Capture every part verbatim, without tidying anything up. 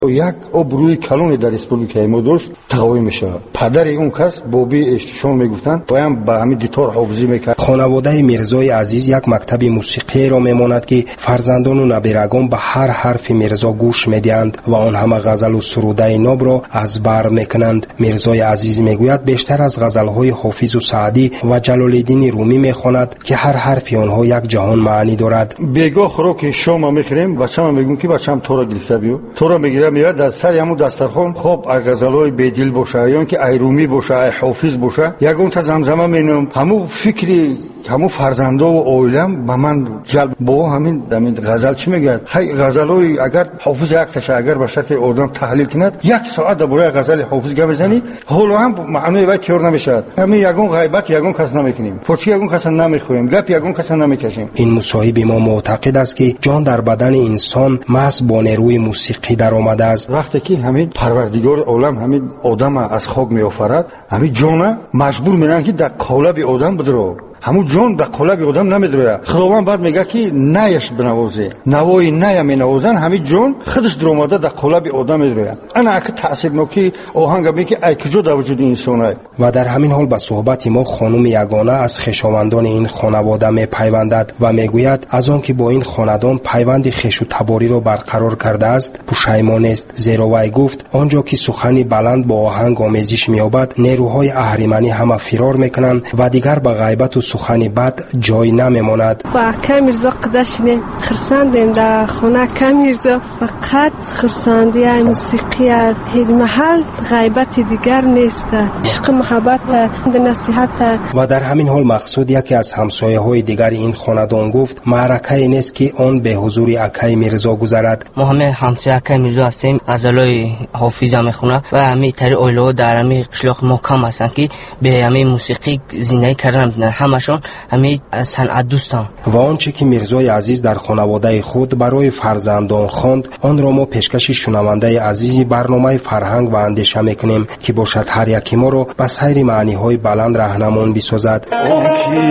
یک ابروی کلونی در اسپولیکای ما داشت تقوی میشه. پدر اون کس بابی اشتشون میگفتن بایم با همین دیتور حافظی میکرد. خانواده میرزای عزیز یک مکتب موسیقی را میماند که فرزندان و نبیرگان به هر حرف میرزا گوش میدهند و آن همه غزل و سروده ناب را از بر میکنند. میرزای عزیز میگوید بیشتر از غزلهای حافظ و سعدی و جلال الدین رومی میخواند که هر حرف آنها یک جهان معنی دارد. بیگاه خوراک شام میخوریم بچه‌م میگم که بچه‌م تو را گرفته بیو تو را میگیرم میاد در سر همون دسترخوان خب غزلای بدیل باشه یا که ای رومی باشه ای حافظ باشه یگون تا زمزمه مینم همون فکری همون فرزندا و اویلم با من جلب با همین همین غزل چی میگه های غزلای اگر حافظ یک تاش اگر به شرط آدم تحلیل کند یک ساعت درباره غزل حافظ گپ بزنی حالا هم معنی وقت کور نمیشه. همین یگون غیبت یگون کس نمیکنیم پرچی یگون کس نمیخویم گپ یگون کس نمیکشیم. این مصاحب ما معتقد است که جان در بدن انسان محض با نیروی موسیقی در آمده است. وقتی که همین پروردگار عالم همین آدم از خاک میآفرد همین جان مجبور میکنه که در قالب آدم بدره همون جان در قالب آدم نمیدره. خداوند بعد میگه که نیش بنوازه نوای نیا مینوازن همین جان خودش در اومده در قالب آدم میدره. انا اگه تاثیرناکی آهنگ میگه ای کجا در وجود انسانه. و در همین حال با صحبت ما خانم یگانه از خویشاوندان این خانواده میپیوندد و میگوید از آن که با این خاندان پیوند خویش و تباری را برقرار کرده است پشیمان است، زیرا وی گفت آنجا که سخنی بلند با آهنگ آمیزش مییابد نیروهای اهریمنی همه فرار میکنند و دیگر به غیبت و سخنی بد جای نمیماند. با اکا میرزا قدشنیم خرساندیم در خونه اکا میرزا فقط خرساندی های موسیقی هیچ محل غیبت دیگر نیست. عشق محبت نصیحت. و در همین حال مقصود یکی از همسایه های دیگر این خاندان گفت معرکه نیست که آن به حضور اکای میرزا گذرد. ما همه همسایه اکای میرزا هستیم غزلای حافظ میخونه و همه تری اویلو در همه قشلاق ما کم هستن که به همه موسیقی زندگی کردن همشون همه صنعت دوستان. و آنچه که میرزای عزیز در خانواده خود برای فرزندان خواند آن را ما پیشکش شنونده عزیز برنامه فرهنگ و اندیشه میکنیم که باشد هر یکی ما را به سیر معنی های بلند راهنمون بسازد. آن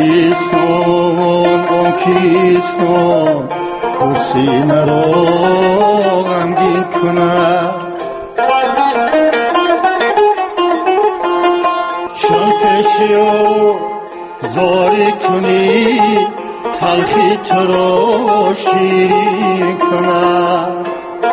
کیستان آن کیستان حسین را غمگین کند چون پیشیو زاری کنی تلخی تو را شیرین کند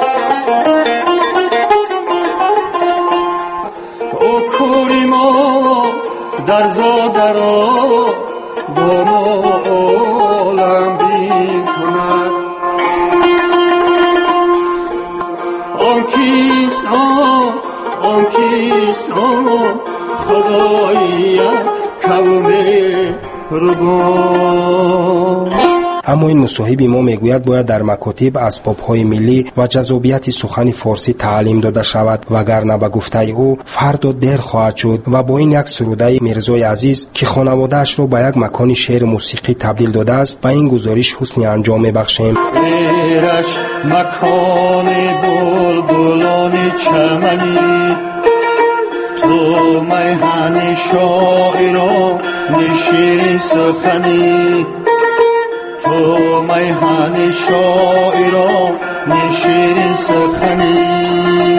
او کوری ما در زاده را با ما عالم بین کند آن کیست آن آن کیست آن خدایی قوم رگان. اما این مصاحب ما میگوید باید در مکاتب اسباب‌های ملی و جذابیت سخن فارسی تعلیم داده شود وگرنه به گفته او فردا دیر خواهد شد. و با این یک سروده میرزای عزیز که خانواده‌اش را به یک مکان شعر موسیقی تبدیل داده است و این گزارش حسن انجام میبخشیم. ایرش مکان بلبلان چمنی تو میهن شاعران نشین سخنی تو میهن شاعران نشین سخنی.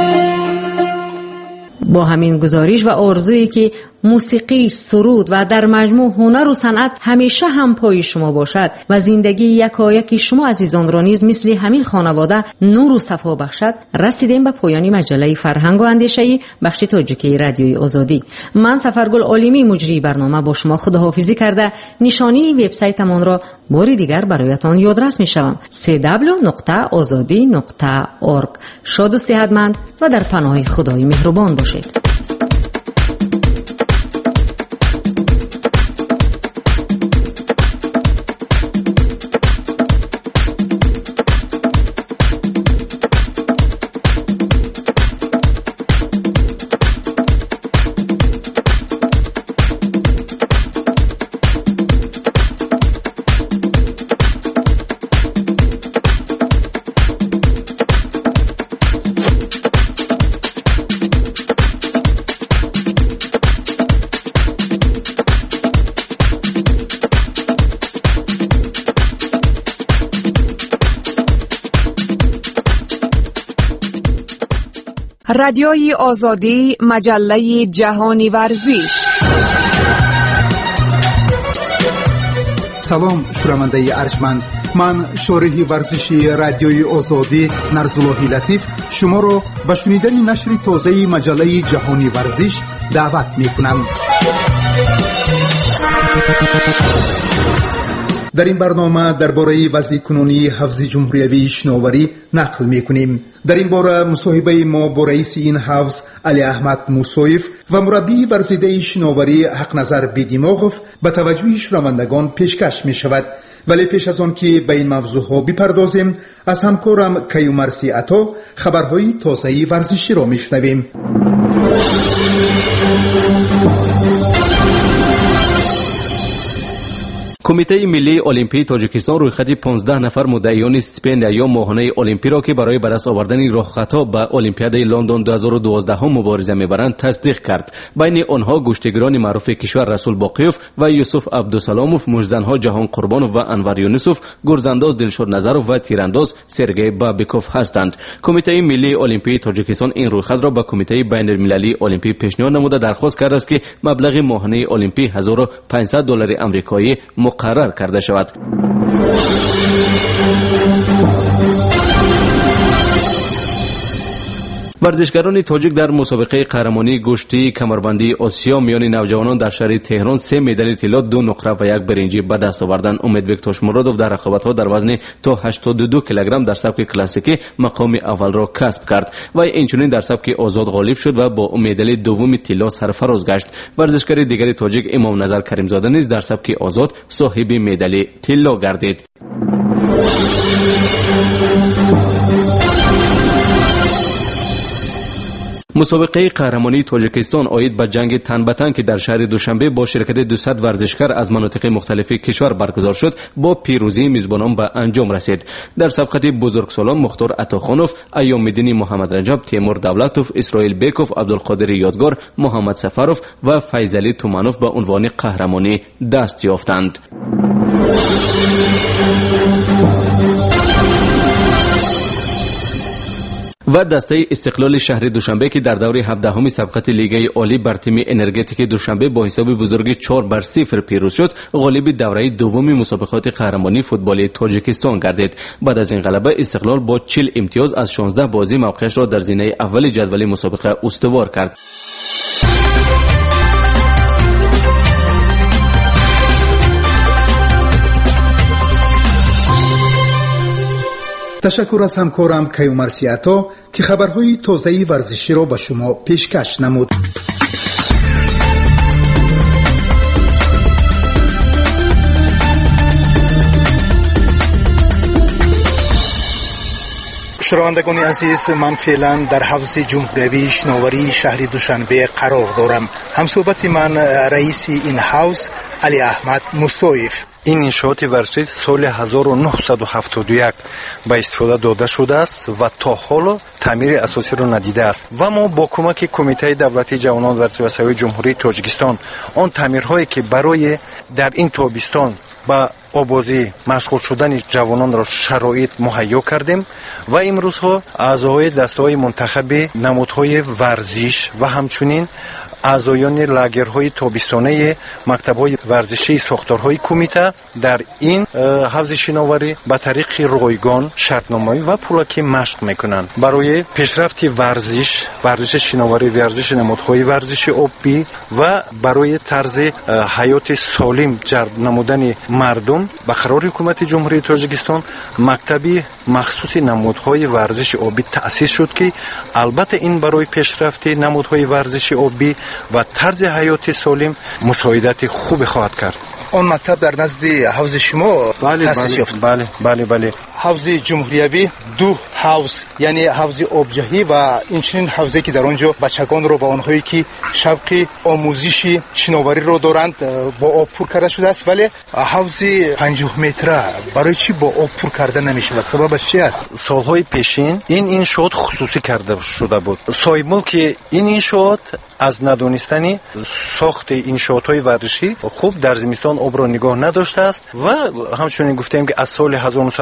با همین گزارش و آرزویی که موسیقی، سرود و در مجموع هنر و صنعت همیشه هم پای شما باشد و زندگی یکایک شما عزیزان را نیز مثل همین خانواده نور و صفا بخشد، رسیدیم به پایان مجله فرهنگ و اندیشه بخش تاجیکی رادیوی آزادی. من سفرگل عالمی مجری برنامه با شما خداحافظی کرده نشانی وبسایتمان را باری دیگر برایتان یادرس می‌شوم دبلیو دبلیو دبلیو نقطه آزادی نقطه اورگ. شاد و صحتمند و در پناه خدای مهربان باشید. رادیوی آزادی، مجله جهانی ورزش. سلام شنونده ارجمند، من شارح ورزشی رادیوی آزادی نرزاللهی لطیف شما را به شنیدن نشر تازه مجله جهانی ورزش دعوت می کنم. در این برنامه درباره وضع کنونی حوزه جمهوری شناوری نقل می‌کنیم. در این باره مصاحبه ما با رئیس این حوزه علی احمد موسویف و مربی ورزیده شناوری حق نظر بیدیماغوف به توجه شنوندگان پیشکش می‌شود. ولی پیش از آن که به این موضوع ها بپردازیم، از همکارم کیومرثی عطا خبرهای تازه ورزشی را می‌شنویم. کمیته ملی المپی تاجیکستان رویخط پانزده نفر مدعیان استیپندیا یا ماهانه المپی را که برای به دست آوردن راهخطا به المپیاد لندن دو هزار و دوازده مبارزه می‌برند تصدیق کرد. بین آنها گشتیگران معروف کشور رسول باقیوف و یوسف عبدالسلاموف، مجزنها جهان قربانوف و انور یونسوف، گرزانداز دلشاد نظروف و تیرانداز سرگئی بابیکوف هستند. کمیته ملی المپی تاجیکستان این رویخط را به کمیته بین المللی المپی پیشنهاد نموده درخواست کرده است که مبلغ ماهانه المپی هزار و پانصد دلار آمریکایی مقرر کرده شود. ورزشکاران تاجیک در مسابقه قهرمانی گشتی کمربندی آسیا میان نوجوانان در شهر تهران سه مدال طلا، دو نقره و یک برنجی به دست آوردند. امیدبک تاشمرادوف در رقابت‌ها در وزن تا هشتاد و دو کیلوگرم در سبک کلاسیکی مقام اول را کسب کرد و اینچنین در سبک آزاد غالب شد و با مدال دوم طلا سرفراز گشت. ورزشکار دیگر تاجیک امام نظر کریمزاده نیز در سبک آزاد صاحب مدال طلا گردید. مسابقه قهرمانی تاجیکستان عاید به جنگ تن به تن که در شهر دوشنبه با شرکت دویست ورزشکار از مناطق مختلف کشور برگزار شد با پیروزی میزبانان به انجام رسید. در سبقت بزرگسالان مختار عطاخانوف، ایام الدین محمد رجب، تیمور دولتوف، اسرائیل بیکوف، عبدالقادر یادگار، محمد سفروف و فیضعلی تومنوف به عنوان قهرمانی دست یافتند. و دسته استقلال شهر دوشنبه که در دور هفدهمی سبقت لیگ عالی بر تیم انرژتیک دوشنبه با حساب بزرگ چهار بر صفر پیروز شد، غالب دوره دوم مسابقات قهرمانی فوتبال تاجیکستان گردید. بعد از این غلبه استقلال با چهل امتیاز از شانزده بازی موقعش را در زینه اول جدول مسابقه استوار کرد. تشکر از همکارم کیومرثی عطا که خبرهای تازه ورزشی را به شما پیشکش نمود. شنوندگان عزیز، من فعلا در حوزه جمهوری شناوری شهر دوشنبه قرار دارم. همصحبت من رئیس این حوزه علی احمد موسویف. این انشاءات ورزشی سال هزار و نهصد و هفتاد و یک به استفاده داده شده است و تا حالا تعمیر اساسی را ندیده است و ما با کمک کمیته دولتی جوانان ورزشی و سیاحت جمهوری تاجیکستان آن تعمیرهایی که برای در این تابستان با آبازی مشغول شدن جوانان را شرایط مهیا کردیم و امروزها اعضای دسته‌های منتخب نمادهای ورزش و همچنین اعضایان لاگرهای تابستانه مکتب‌های ورزشی ساختارهای کمیته در این حوزه شناوری به طریق رایگان شرطنامه‌ای و پولاکی مشق میکنند. برای پیشرفت ورزش، ورزش شناوری، ورزش نمادهای ورزشی آبی و برای طرز حیات سالم جلب نمودن مردم به قرار حکومت جمهوری تاجیکستان مکتبی مخصوص نمادهای ورزش آبی تأسیس شد که البته این برای پیشرفت نمادهای ورزشی آبی و طرز حیات سالم مساعدت خوب خواهد کرد. آن مکتب در نزد حوز شما تأسیس یافت؟ بله بله بله. حوز جمهوریوی دو حوز، یعنی حوز آبجهی و اینچنین حوزی که در آنجا بچگان رو با آنهایی که شوق آموزش شناوری رو دارند با آب پر کرده شده است، ولی حوز پنجاه متره برای چی با آب پر کرده نمیشه؟ سببش چی است؟ سالهای پیشین این انشاءات خصوصی کرده شده بود. صاحب ملک این انشاءات از ندانستن ساخت انشاءات‌های ورزشی خوب در زمستان آب را نگاه نداشته است و همچنین گفتیم که از سال هزار و نهصد و هفتاد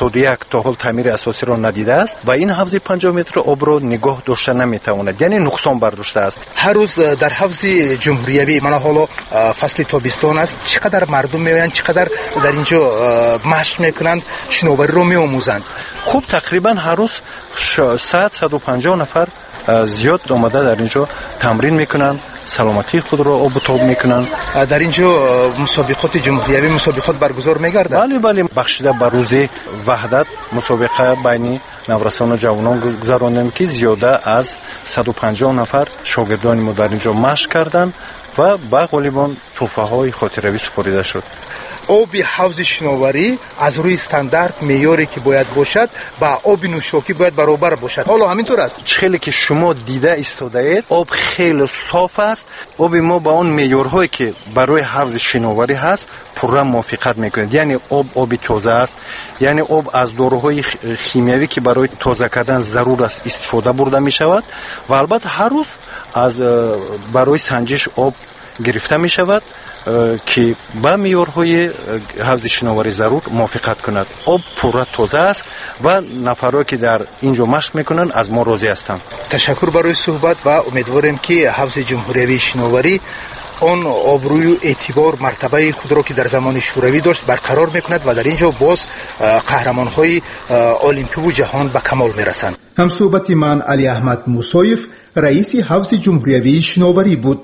هفتاد و یک تا حال تعمیر اساسی را ندیده است و این حوض پنجاه متر آب را نگاه داشته نمیتواند، یعنی نقصان برداشته است. هر روز در حوض جمهوریوی من حالا فصل تابستان است، چقدر مردم میآیند، چقدر در اینجا مشق میکنند، شناوری رو میآموزند؟ خوب تقریبا هر روز صد صد و پنجاه نفر زیاد آمده در اینجا تمرین میکنن، سلامتی خود را آب و تاب میکنن. در اینجا مسابقات جمهوریوی مسابقات برگزار میگردد؟ بله بله، بخشیده به روز وحدت مسابقه بین نورسان و جوانان گذراندیم که زیاده از صد و پنجاه نفر شاگردان ما در اینجا مشق کردند و به غالبان تحفه های خاطروی سپرده شد. آب حوض شناوری از روی استاندارد معیاری که باید باشد با آب نوشاکی باید برابر باشد. حالا همینطور است؟ خیلی که شما دیده ایستاده اید، آب خیلی صاف است. آب ما با اون معیارهایی که برای حوض شناوری هست پورا موافقت میکنه. یعنی آب آب تازه است، یعنی آب از داروهای شیمیایی که برای تازه کردن ضرور است استفاده برده می شود و البته هر روز از برای سنجش آب گرفته می شود که با معیارهای حوض شناوری ضرور موافقت کند. آب پورا تازه است و نفرایی که در اینجا مشق میکنن از ما راضی هستند. تشکر برای صحبت و امیدواریم که حوض جمهوریوی شناوری آن آبروی و اعتبار مرتبه خود را که در زمان شوروی داشت برقرار میکند و در اینجا باز قهرمانهای المپیک و جهان به کمال میرسند. هم صحبت من علی احمد موسایف، رئیس حوض جمهوریوی شناوری بود.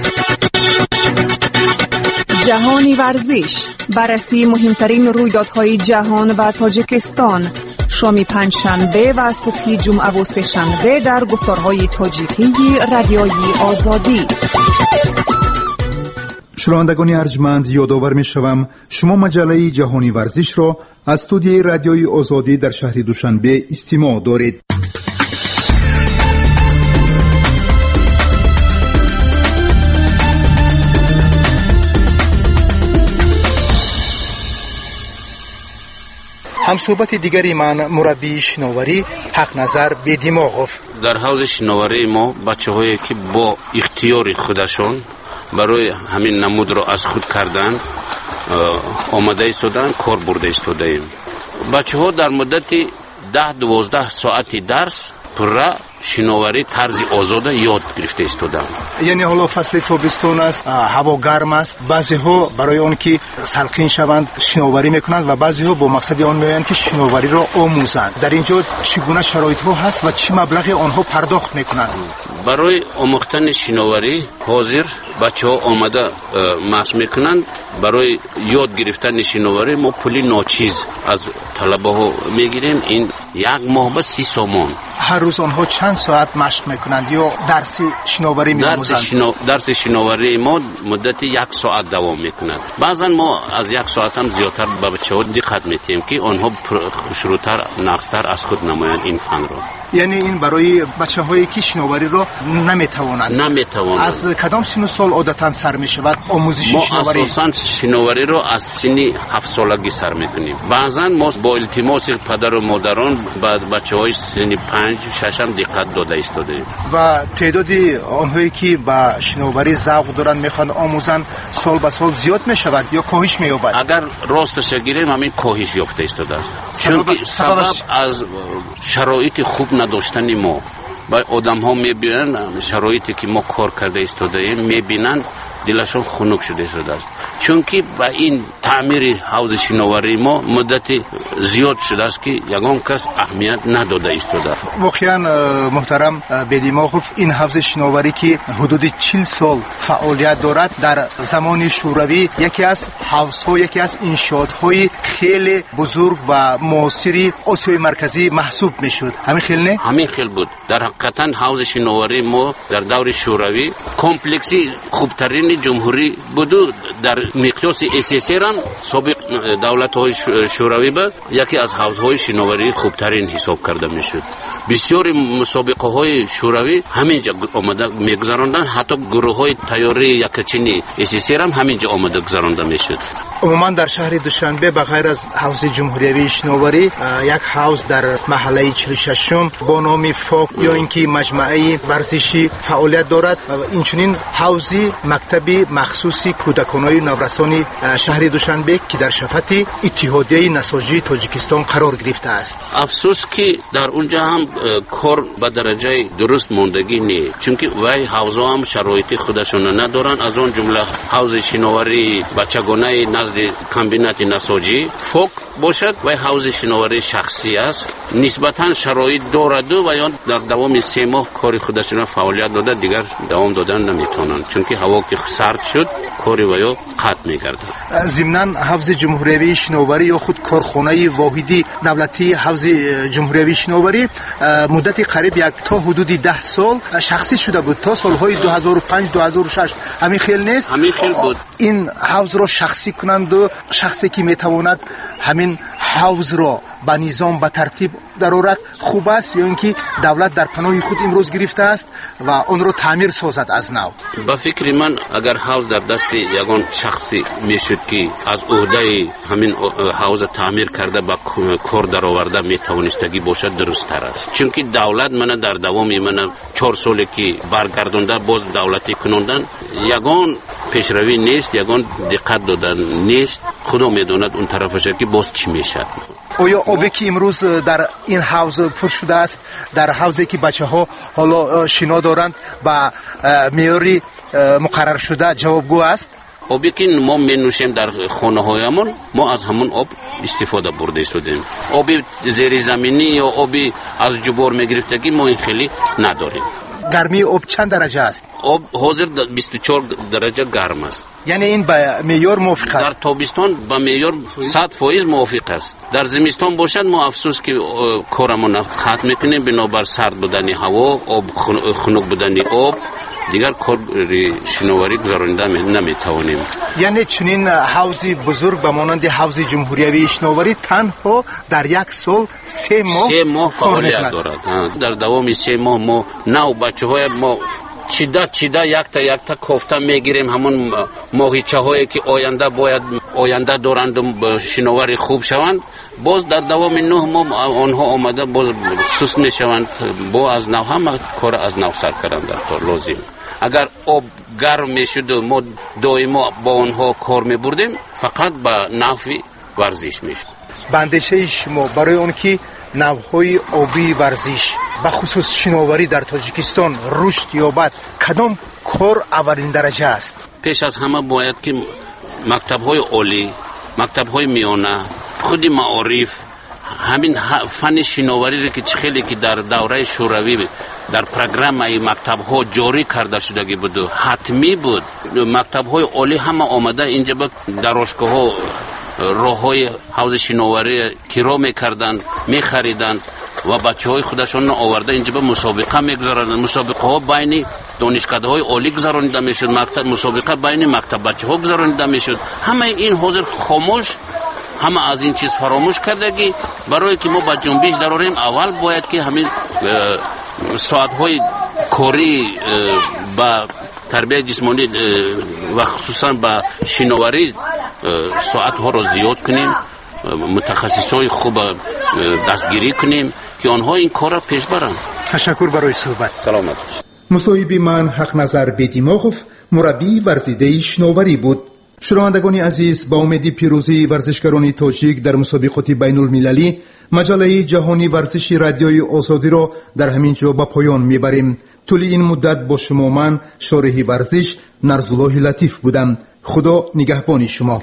جهانی ورزش، بررسی مهمترین رویدادهای جهان و تاجیکستان، شام پنجشنبه و صبح جمعه و سه‌شنبه در گفتارهای تاجیکی رادیوی آزادی. شنوندگان ارجمند، یادآور می‌شوم شما مجله جهانی ورزش را از استودیوی رادیوی آزادی در شهر دوشنبه استماع دارید. هم صحبت دیگری من مربی شناوری حق نظر بدیماغوف. در حوض شناوری ما بچه‌هایی که با اختیار خودشان برای همین نمود را از خود کردن آماده ایستادن، کار برده ایستادیم. بچه‌ها در مدت ده دوازده ساعتی درس پورا شناوری طرز آزاده یاد گرفته ایستادن. یعنی حالا فصل تابستان است، هوا گرم است، بعضی ها برای آن که سلخین شوند شناوری میکنند و بعضی ها با مقصد آن میآیند که شناوری را آموزند. در اینجا چگونه شرایط ها هست و چه مبلغ آنها پرداخت میکنند؟ برای آموختن شناوری حاضر بچه‌ها آمده مشق میکنند. برای یاد گرفتن شناوری ما پولی ناچیز از طلبه ها میگیریم. این یک ماه به سی سومان. هر روز آنها چند ساعت مشق میکنند یا درس شناوری میآموزند؟ درس, شنا... درس شناوری ما مدت یک ساعت دوام میکند. بعضا ما از یک ساعت هم زیادتر به بچه‌ها دقت میتیم که آنها شروعتر نقصتر از خود نمایند این فن را. یعنی این برای بچه‌هایی که شناوری را نمیتوانند نمیتوانند از کدام سن و سال عادتاً سر میشود آموزش شناوری؟ ما اساساً شناوری را از سن هفت سالگی سر میکنیم. بعضا ما با التماس پدر و مادران بعد بچه‌های سن پنج شش هم دقت داده ایستادیم. و تعداد آنهایی که با شناوری ذوق دارند میخوان آموزن سال به سال زیاد میشود یا کاهش مییابد؟ اگر راستش گیریم همین کاهش یافته ایستاده است. چون سبب از شرایط خوب نداشتن ما با آدم ها میبینن شرایطی که ما کار کرده ایستاده ایم میبینن دلشون خنک شده شده است. چون که با این تعمیر حوض شناوری ما مدت زیاد شده است که یگان کس اهمیت نداده ایستاده. واقعا محترم بدیماغوف، این حوض شناوری که حدود چهل سال فعالیت دارد در زمان شوروی یکی از حوض‌ها یکی از انشاءات‌های خیلی بزرگ و معاصری آسیای مرکزی محسوب میشد. همین خیلی نه؟ همین خیلی بود. در حقیقتا حوض شناوری ما در دور شوروی کمپلکسی خوبترین جمهوری بود. در مقیاس اساسی هم سابق دولت‌های شوروی بود یکی از حوض‌های شناوری خوبترین حساب کرده میشد. بسیار مسابقه‌های شوروی همینجا آمده میگذراندن، حتی گروه‌های تیاری یکچینی اساسی هم همینجا آمده گذرانده میشد. عموما در شهر دوشنبه بغیر از حوض جمهوریوی شنواری یک حوض در محله چهل و شش با نام فوک یا اینکه مجموعه ورزشی فعالیت دارد. اینچنین حوضی مکتبی مخصوصی کودکانای نورسان شهر دوشنبه که در شفت اتحادیه نساجی تاجیکستان قرار گرفته است. افسوس که در اونجا هم کار به درجه درست موندگی نیست، چون که وای حوضا هم شرایط خودشون ندارن. از اون جمله حوض شنواری بچگانه نزد کمبینات نساجی فوک باشد و حوض شنواری شخصی است، نسبتا شرایط دارد و یا در دوام سه ماه کار خودشون فعالیت داده دیگر دوام دادن نمیتونن، چون که هوا که سرد شد کاری و یا قطع میگردن. ضمناً حوض جمهوریوی شنواری یا خود کارخانه واحدی دولتی حوض جمهوریوی شنواری مدت قریب یک تا حدود ده سال شخصی شده بود، تا سالهای دو هزار و پنج دو هزار و شش. همین خیلی نیست؟ همین خیلی بود. این حوض را شخصی کنند و شخصی که میتواند همین حوض را به نظام به ترتیب درآورد خوب است، یا اینکه دولت در پناه خود امروز گرفته است و آن را تعمیر سازد از نو؟ با فکر من اگر حوض در دست یگان شخصی میشد که از عهده همین حوض تعمیر کرده با کار درآورده میتوانستگی باشد درست تر است، چون که دولت من در دوام من چهار سالی که برگردونده باز دولتی کنوندن یگان پیشروی نیست، یگان دقت دادن نیست. خدا میداند اون طرفش که باز چی میشد. آیا آبی که امروز در این حوض پر شده است، در حوضی که بچه ها حالا شنا دارند و معیاری مقرر شده جوابگو است؟ آبی که ما می نوشیم در خانه هایمون ما از همون آب استفاده برده شدیم. آبی زیر زمینی یا آبی از جبار می گرفتگی ما این خیلی نداریم. گرمی آب چند درجه است؟ آب حاضر بیست و چهار درجه گرم است. یعنی این به معیار موافق است؟ در تابستان به معیار صد فایز موافق است. در زمستان باشد ما افسوس که کارمون قطع میکنیم بنابر سرد بودن هوا، آب خنک بودن آب، دیگر کار شنواری گذرانده نمیتوانیم. یعنی چنین حوضی بزرگ به مانند حوض جمهوریوی شنواری تنها در یک سال سه ماه سه ماه فعالیت دارد. در دوام سه ماه ما نو بچه های ما چیدا چیدا یک تا یک تا کوفته میگیریم، همون ماهیچه هایی که آینده باید آینده دارند و شنواری خوب شوند، باز در دوام نه ماه آنها آمده باز سست میشوند، با از نو هم کار از نو سر کردن در طور لازم. اگر آب گرم میشد و ما دائما با آنها کار میبردیم فقط به نفع ورزش میشد. بندشه شما برای اون که نوهای آبی ورزش به خصوص شناوری در تاجیکستان رشد یابد کدام کار اولین درجه است؟ پیش از همه باید که مکتب‌های عالی، مکتب‌های میانه، خود معارف، همین فن شناوری را که خیلی که در دوره شوروی در پروگرام ای مکتب‌ها جاری کرده شده بود و حتمی بود، مکتب‌های عالی همه آمده اینجا به دانشگاه‌ها راه‌های حوض شناوری کرا می‌کردند، می‌خریدند و بچه‌های خودشون آورده اینجا به مسابقه می‌گذارند. مسابقه‌ها بین دانشکده‌های عالی گذرانیده می‌شد، مکتب مسابقه بین مکتب بچه‌ها گذرانیده می‌شد. همه این حاضر خاموش، همه از این چیز فراموش کرده که برای که ما با جنبش دراریم اول باید که همین ساعت‌های کاری با تربیت جسمانی و خصوصا با شناوری ساعت ها را زیاد کنیم، متخصصای خوب دستگیری کنیم که آنها این کار را پیش برند. تشکر برای صحبت. سلامت. مصاحبه من حق نظر بیدیماغوف، مربی ورزیده شناوری بود. شنوندگان عزیز، با امید پیروزی ورزشکاران تاجیک در مسابقات بین المللی، مجله جهانی ورزش رادیوی آزادی را در همین جا به پایان میبریم. طول این مدت با شما من شارح ورزش نرزالله لطیف بودم. خدا نگهبان شما.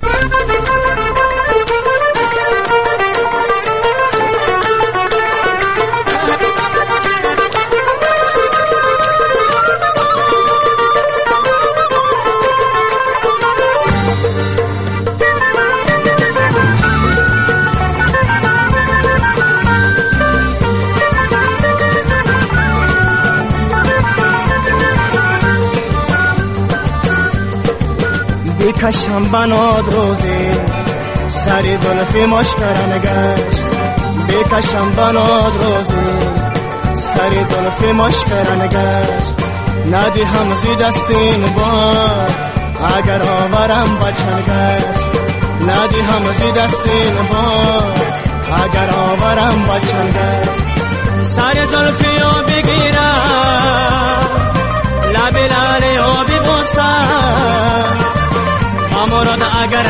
بکشم بناد روزی سری دلف مشکرم گشت، بکشم بناد روزی سری دلف مشکرم گشت، ندی همزی دستین بار اگر آورم بچن گشت، ندی همزی دستین با اگر آورم بچنده سر زلفیو بگیرم لب لاله آبی بوسم اموراد اگر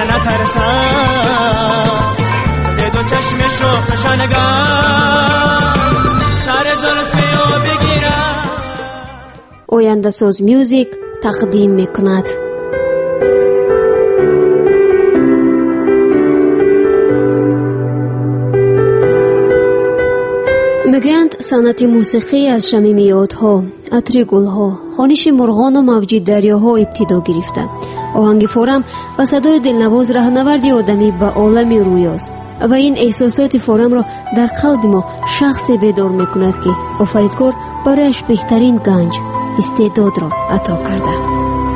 نترسم زد و چشم شوخ شنگم سر زلفیو بگیرم. آینده ساز میوزیک تقدیم میکند. میگویند صنعت موسیقی از شمیمیات‌ها، عطر گل‌ها، خوانش مرغان و موج دریاها ابتدا گرفته. آهنگ فورم و صدای دلنواز راهنوردی آدمی به عالم رویاست و این احساسات فورم را در قلب ما شخصی بیدار میکند که آفریدگار برایش بهترین گنج استعداد را عطا کرده.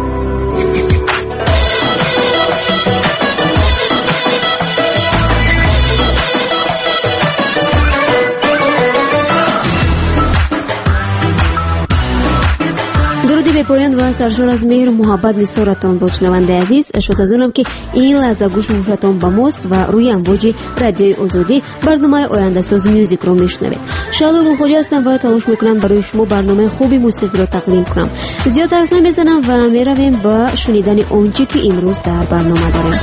درودی به پایان و سرشار از مهر و محبت نثارتان بود. شنونده عزیز، شد از اونم که این لحظه گوش موشتان با ماست و روی امواج رادیوی آزادی برنامه آینده ساز میوزیک رو میشنوید. شادو گلخوجی هستم و تلاش میکنم برای شما برنامه خوبی موسیقی رو تقدیم کنم. زیاد حرف نمیزنم و میرویم با شنیدن آنچه که امروز در برنامه داریم.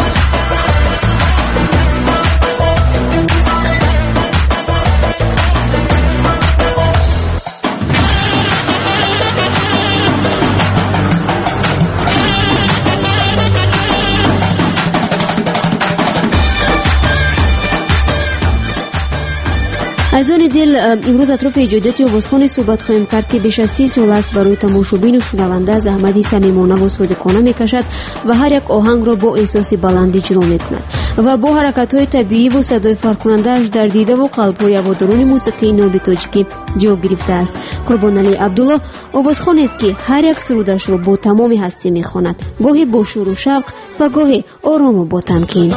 از آن دل امروز اطراف ایجادات آوازخوانی صحبت خواهیم کرد که بیش از سی سال است برای تماشابین و شنونده زحمتی صمیمانه و صادقانه میکشد و هر یک آهنگ را با احساس بلند اجرا میکند و با حرکت‌های طبیعی و صدای فرق‌کننده‌اش در دیده و قلب‌های هواداران موسیقی ناب تاجیکی جا گرفته است. قربانعلی عبدالله آوازخوان است که هر یک سرودش را با تمام هستی میخواند، گاهی با شور و شوق و گاهی آرام و با تمکین.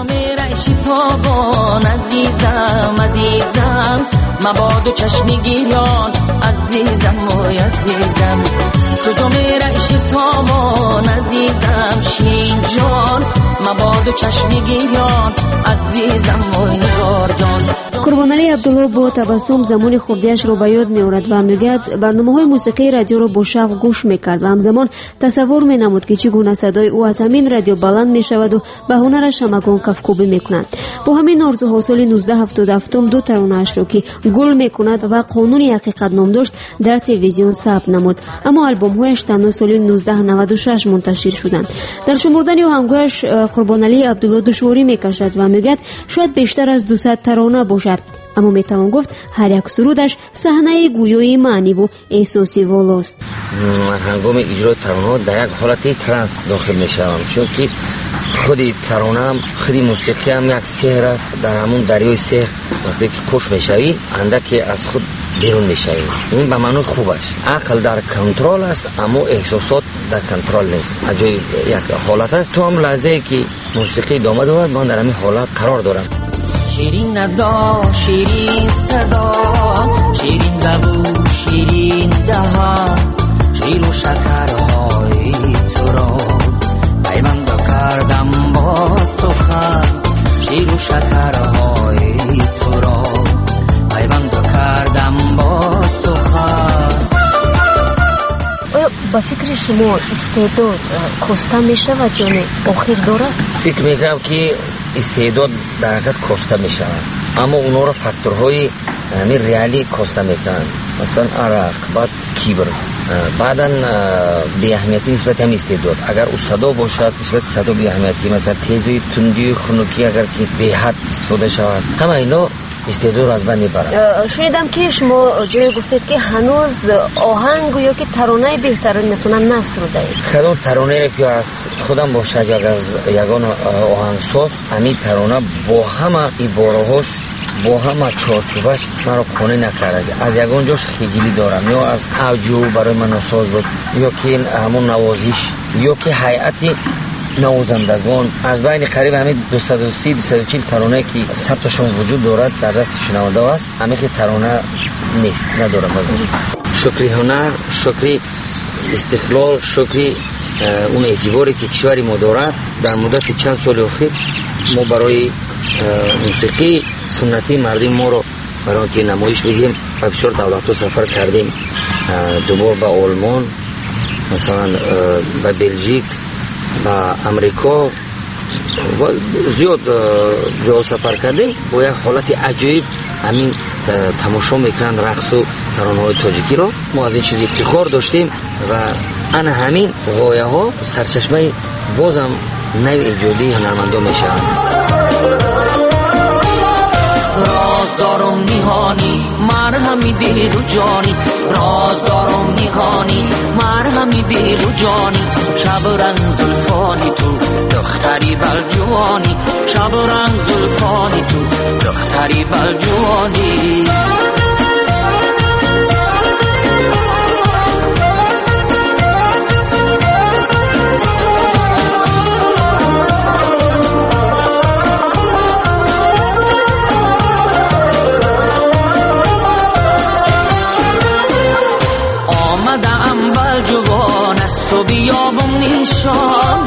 عزیزم عزیزم مباد و چشمی گیران عزیزم و عزیزم تو جو میره شتابان عزیزم شیرین جان مباد و چشمی گیران عزیزم و نگار جان. قربانعلی عبدالله با تبسم زمان خردیش رو به یاد می‌آورد و میگوید برنامه‌های موسیقی رادیو رو با شوق گوش می‌کرد و همزمان تصور می‌نمود که چگونه صدای او از همین رادیو بلند می‌شود و به هنرش همگان کف‌کوبی می‌کند. با همین آرزوها سال نوزده هفتاد و هفت دو ترانه‌اش را که گل می‌کند و قانونی حقیقت نام داشت در تلویزیون ثبت نمود، اما آلبوم‌هایش تنها سال نوزده نود و شش منتشر شدند. در شمردن آهنگ‌هایش قربانعلی عبدالله دشواری می‌کشد و میگوید شاید بیشتر از دویست ترانه باشد، اما میتوان گفت هر یک سرودش صحنه گویای معنی و احساسی والاست. هنگام اجرای ترانه در یک حالت ترانس داخل میشوم، چون که خودی ترانه هم خودی موسیقی هم یک سحر است. در همون دریای سحر وقتی که کش میشوی اندکی از خود بیرون میشوی. این به معنی خوبش عقل در کنترل است اما احساسات در کنترل نیست. اجای یک حالت است. تو هم لحظه که موسیقی ادامه دارد من در همین حالت قرار دارم. شیرین ندا شیرین صدا شیرین لبو شیرین دهان شیر و شکرهای تو را پیوند کردم با سخن شیر و شکرهای تو را پیوند کردم با سخن. آیا با فکر شما استعداد کاسته میشه و جان آخر داره؟ فکر میکنم که استعداد در حقیقت کاسته میشه اما اونا را فاکتورهای همین ریالی کاسته میکنن، مثلا عرق، بعد کیبر، بعدا بی اهمیتی نسبت هم استعداد. اگر او صدا باشد نسبت صدا بی اهمیتی، مثلا تیزی تندی خنکی اگر که به حد استفاده شود، همه اینا استعداد را از بین میبرد. شنیدم که شما جایی گفتید که هنوز آهنگ یا که ترانه بهتر میتونن نسروده اید. کدام ترانه که از خودم باشد یا از یگان آهنگساز همین ترانه با همه عبارهاش با همه چارچوبش من را خانه نکرده. از یگان جاش خجلی دارم، یا از اوجو برای من ناساز بود، یا که همون نوازش، یا که هیئتی نوازندگان. از بین قریب همین دویست و سی دویست و چهل ترانه که ثبتشون وجود دارد در دست شنونده است، همین که ترانه نیست ندارم. شکری هنر، شکری استقلال، شکری اون اعتباری که کشوری ما دارد در مدت چند سال اخیر ما برای موسیقی سنتی مردم ما رو برای که نمایش بدیم و بسیار دولت ها سفر کردیم، دوبار به آلمان، مثلا به بلژیک، به امریکا و زیاد جا سفر کردیم. با یک حالت عجیب همین تماشا میکنند رقص و ترانه های تاجیکی رو. ما از این چیز افتخار داشتیم و انا همین غایه ها سرچشمه بازم نوع ایجادی هنرمندا میشوند. راز دارم نیهانی مرهمی دل و جانی، راز دارم نیهانی مرهمی دل و جانی، شب رنگ زلفانی تو دختری بلجوانی، شب رنگ زلفانی تو دختری بلجوانی. تو بیابم نیشان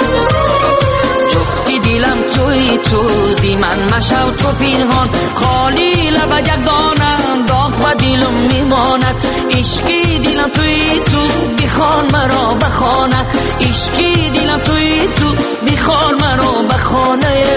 جفتی دیلم توی تو زی من مشو تو پینهان، خالی لب یک دانه داغ و دیلم میماند، عشقی دیلم توی تو بخوان مرا بخانه، عشقی دیلم توی تو بخوان مرا بخانه.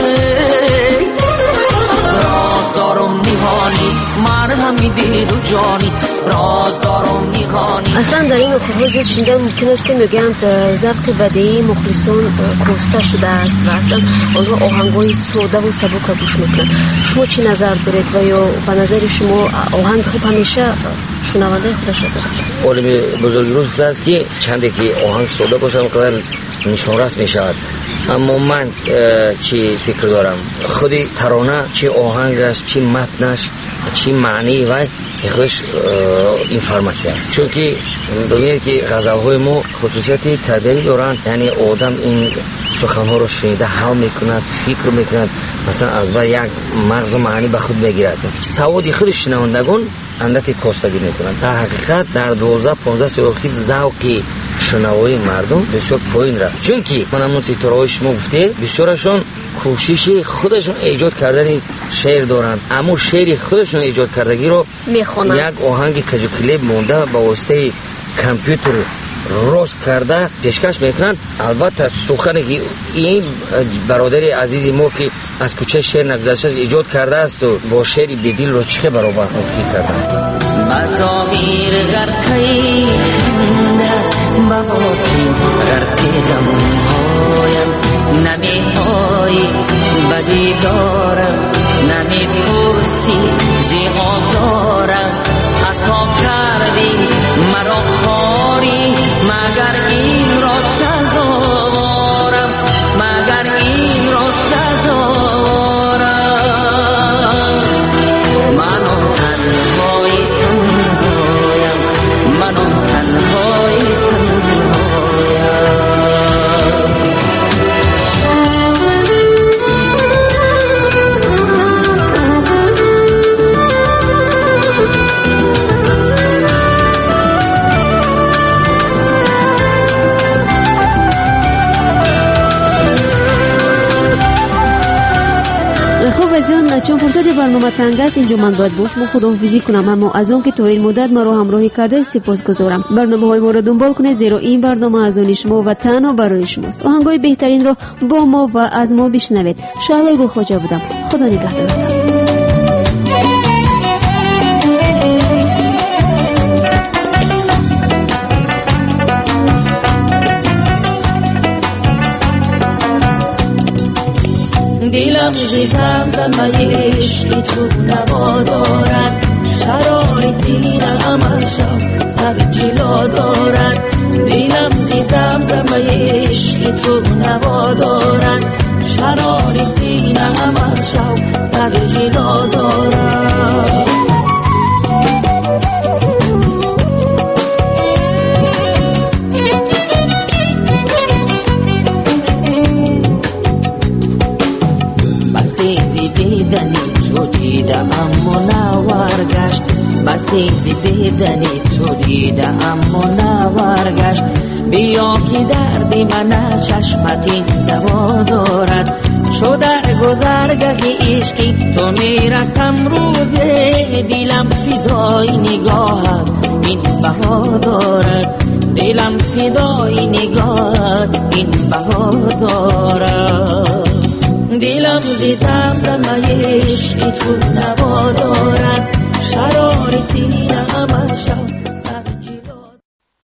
راز دارم نیهانی مرهمی دل و جانی، راز دارم نیهانی. اصلا در این افرها زیاد شنیدن ممکن است که میگویند ذوق بدیعی مخلصان کاسته شده است و اصلا آنها آهنگ‌های ساده و سبک گوش میکنند. شما چی نظر دارید و یا به نظر شما آهنگ خوب همیشه شنونده خودش داره؟ عالم بزرگی روز است که چندی که آهنگ ساده باشه مقدار نشان راست میشود، اما من چی فکر دارم خودی ترانه چی آهنگش چی متنش چی معنی و خودش اینفورماسیون است، چون که ببینید که غزل‌های ما خصوصیت تربیتی دارن، یعنی آدم این سخن‌ها رو شنیده حل میکند، فکر میکند، مثلا از وقت یک مغز معنی به خود میگیرد. سواد خود شنوندگان اندکی کاستگی میکنند. در حقیقت در دوازده پانزده سال اخیر ذوق شنوایی مردم بسیار پایین رفت، چون که من همون ستاره‌های شما گفتید بسیارشون کوشش خودشون ایجاد کردن شعر دارن، اما شعر خودشون ایجاد کردگی رو میخونن، یک آهنگ کجو کلیپ مونده با واسطه کامپیوتر راست کرده پیشکش میکنن. البته سخنی که این برادر عزیزی ما که از کوچه شعر نگذشته ایجاد کرده است و با شعر بدیل رو چه برابر مفتی کرده. مزامیر غرقی باباتی غرقی غمونهایم، نمی‌های بدی دارم نمی‌پرسی زیغا دارم، عطا کردی مرا خاری مگر این را سزاوارم، مگر این را سزاوارم. من آن تنهای تنهایم، من آن تنهای تنهایم. خب عزیزان، چون فرصت برنامه تنگ است اینجا من باید باش ما خداحافظی کنم، اما از اون که تا این مدت ما رو همراهی کرده سپاسگزارم. برنامه های ما رو دنبال کنید، زیرا این برنامه از آن شما و تنها برای شماست. آهنگای بهترین رو با ما و از ما بشنوید. شعله گل خواجه بودم. خدا نگهدارتون. دیلم زیزم زمه عشقی تو نوا دارد، شرار سینه عمل شب صد جلا دارد. دیلم زیزم زمه عشقی تو نوا دارد، شرار سینه عمل شب صد جلا دارد. دیدنی تو دیدم اما نورگشت، بسی دیدنی تو دیدم اما نورگشت. بیا که دردی من از چشمتی دوا دارد. شو در گذرگه عشقی تو میرسم روز دلم فدای نگاهت این بها دارد. دلم فدای نگاهت این بها دارد. دلم زی زمزمه عشقی تو نوا دارد. شرار سینه‌ام شب